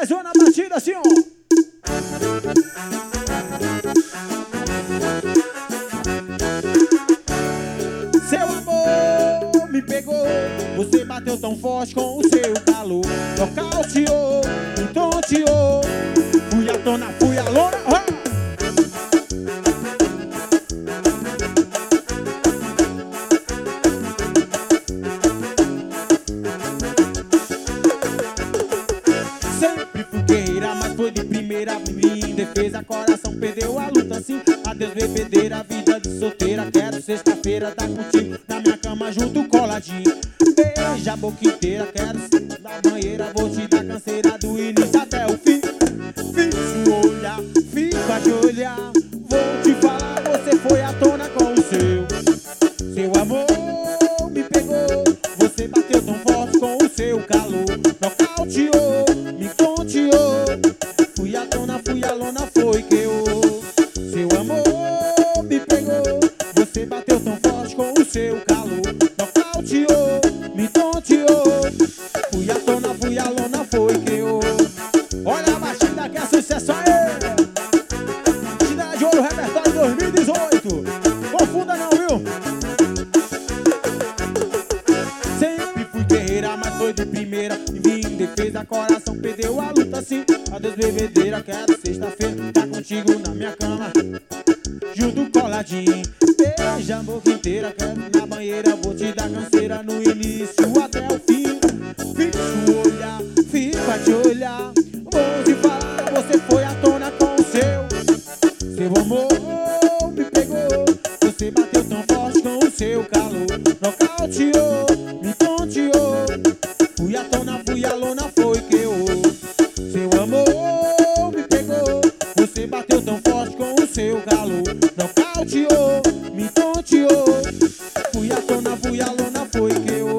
mais uma na batida assim, ó. Seu amor me pegou, você bateu tão forte com o seu calor. Nocauteou, me tonteou, fui à tona, fui à lona. Sempre fui guerreira, mas foi de primeira. Em defesa, coração perdeu a luta assim. Adeus bebedeira, vida de solteira. Quero sexta-feira tá contigo na minha cama junto coladinho. Beija a boca inteira, quero ser da banheira. Vou te dar canseira do início até o fim. Fixo o olhar, fica de olhar. Vou te falar, você foi à tona com o seu amor me pegou, você bateu tão forte com o seu calor. Nocauteou, me tonteou, fui à tona, fui à lona, foi que eu. Seu amor me pegou, você bateu tão forte com o seu calor. Nocauteou, me tonteou, fui à tona, fui à lona, foi que eu. Olha a batida que é sucesso aí! Batida de ouro, repertório 2018. Confunda não, viu? Sempre fui guerreira, mas foi de primeira. Vim em defesa, coração perdeu a luta assim. Adeus bebedeira, quero sexta-feira tá contigo na minha cama junto coladinho. Beija a boca inteira, quero na banheira. Vou te dar canseira no início até o fim. Fixa o olhar, fica de olhar. Vou te falar, você foi à tona com o seu amor me pegou, você bateu tão forte com o seu calor. Nocauteou, me tonteou, fui à tona, fui à lona, foi que eu. Seu amor me pegou, você bateu tão forte com o seu calor. Nocauteou, me tonteou, fui à tona, fui à lona, foi que eu.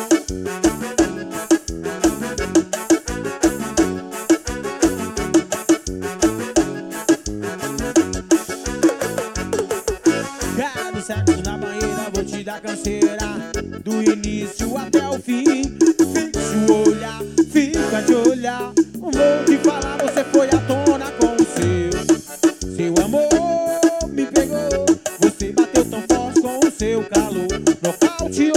Quero sexo na banheira, vou te dar canseira do início até o fim. Fixa o olhar, fica de olhar. Vou te falar, você foi à tona com o seu amor me pegou, você bateu tão forte com o seu calor. Nocaute